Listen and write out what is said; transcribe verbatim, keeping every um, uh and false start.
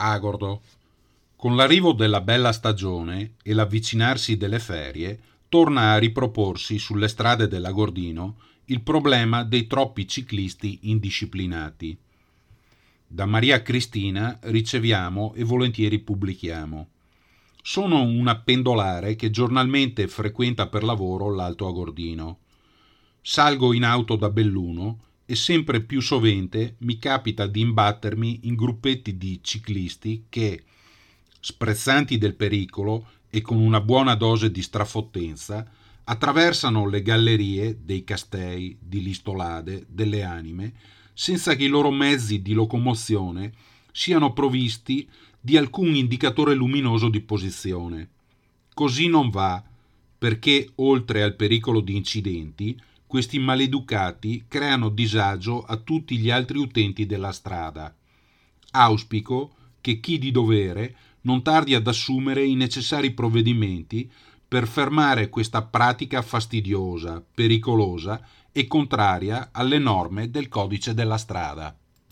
Agordo. Con l'arrivo della bella stagione e l'avvicinarsi delle ferie, torna a riproporsi sulle strade dell'Agordino il problema dei troppi ciclisti indisciplinati. Da Maria Cristina riceviamo e volentieri pubblichiamo. Sono una pendolare che giornalmente frequenta per lavoro l'Alto Agordino. Salgo in auto da Belluno e sempre più sovente mi capita di imbattermi in gruppetti di ciclisti che, sprezzanti del pericolo e con una buona dose di strafottenza, attraversano le gallerie dei Castei, di Listolade, delle Anime, senza che i loro mezzi di locomozione siano provvisti di alcun indicatore luminoso di posizione. Così non va, perché oltre al pericolo di incidenti, questi maleducati creano disagio a tutti gli altri utenti della strada. Auspico che chi di dovere non tardi ad assumere i necessari provvedimenti per fermare questa pratica fastidiosa, pericolosa e contraria alle norme del codice della strada.